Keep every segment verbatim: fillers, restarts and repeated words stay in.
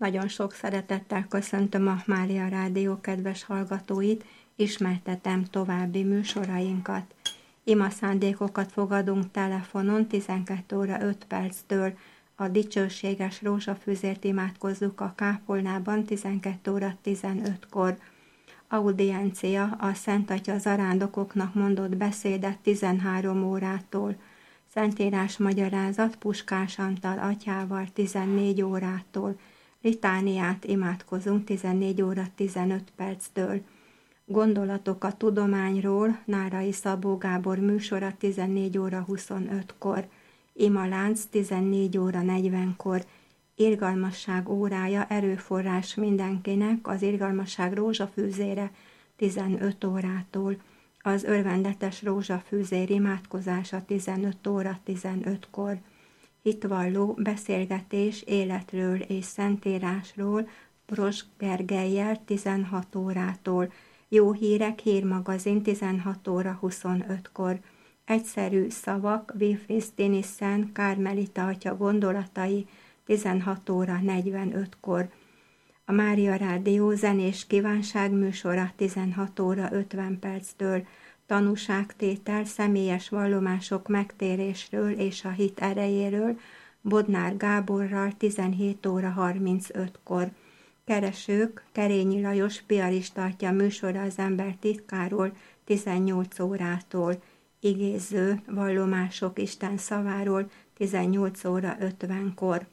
Nagyon sok szeretettel köszöntöm a Mária Rádió kedves hallgatóit, ismertetem további műsorainkat. Ima szándékokat fogadunk telefonon tizenkét óra öt perctől. A dicsőséges rózsafüzért imádkozzuk a kápolnában tizenkét óra tizenötkor. Audiencia a Szent Atya zarándokoknak mondott beszédet tizenhárom órától. Szentírás magyarázat Puskás Antal atyával tizennégy órától. Litániát imádkozunk tizennégy óra tizenöt perctől. Gondolatok a tudományról, Nárai Szabó Gábor műsora tizennégy óra huszonötkor. Imalánc tizennégy óra negyvenkor. Irgalmasság órája, erőforrás mindenkinek, az irgalmasság rózsafűzére tizenöt órától. Az örvendetes rózsafűzér imádkozása tizenöt óra tizenötkor. Hitvalló beszélgetés életről és szentírásról Pros Gergellyel tizenhat órától. Jó hírek hírmagazin tizenhat óra huszonötkor. Egyszerű szavak Wilfried Stinnisen Kármelita atya gondolatai tizenhat óra negyvenötkor. A Mária Rádió zenés kívánság műsora tizenhat óra ötven perctől. Tanúságtétel személyes vallomások megtérésről és a hit erejéről Bodnár Gáborral tizenhét óra harmincötkor. Keresők Kerényi Lajos piarista atya műsora az ember titkáról tizennyolc órától. Igéző vallomások Isten szaváról tizennyolc óra ötvenkor.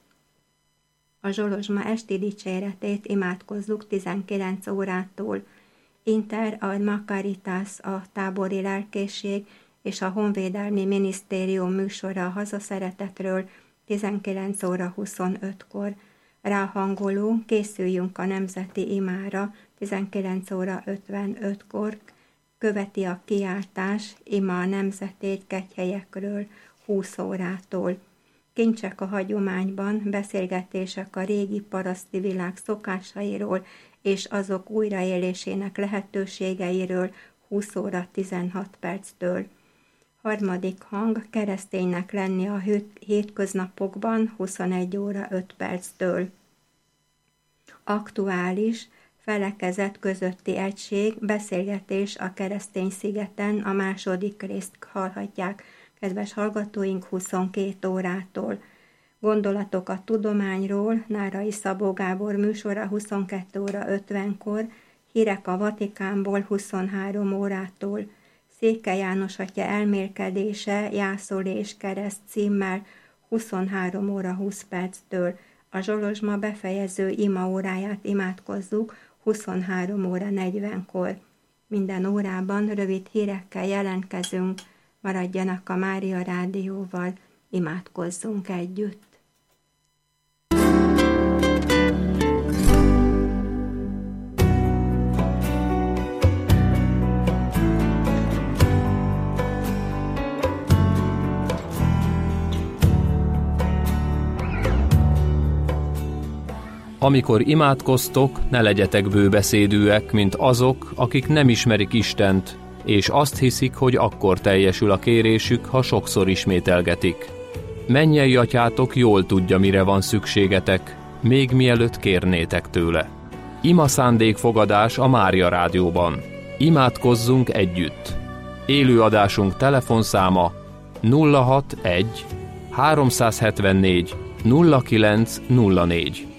A Zsolozsma esti dicséretét imádkozzuk tizenkilenc órától. Inter Alma Caritas, a tábori lelkészség és a Honvédelmi Minisztérium műsora a hazaszeretetről tizenkilenc óra huszonötkor. Ráhangoló Készüljünk a nemzeti imára tizenkilenc óra ötvenötkor. Követi a kiáltás Ima a nemzetét kegyhelyekről húsz órától. Kincsek a hagyományban, beszélgetések a régi paraszti világ szokásairól és azok újraélésének lehetőségeiről húsz óra tizenhat perctől. Harmadik hang kereszténynek lenni a hétköznapokban huszonegy óra öt perctől. Aktuális felekezet közötti egység, beszélgetés a keresztény szigeten, a második részt hallhatják, kedves hallgatóink, huszonkét órától. Gondolatok a tudományról, Nárai Szabó Gábor műsora huszonkét óra ötvenkor, hírek a Vatikánból huszonhárom órától. Székely János atya elmélkedése, Jászol és kereszt címmel huszonhárom óra húsz perctől. A Zsolozsma befejező ima óráját imádkozzuk huszonhárom óra negyvenkor. Minden órában rövid hírekkel jelentkezünk, maradjanak a Mária Rádióval, imádkozzunk együtt. Amikor imádkoztok, ne legyetek bőbeszédűek, mint azok, akik nem ismerik Istent, és azt hiszik, hogy akkor teljesül a kérésük, ha sokszor ismételgetik. Mennyei atyátok jól tudja, mire van szükségetek, még mielőtt kérnétek tőle. Ima szándékfogadás a Mária Rádióban. Imádkozzunk együtt. Élőadásunk telefonszáma nulla hatvanegy háromszázhetvennégy nulla kilenc nulla négy.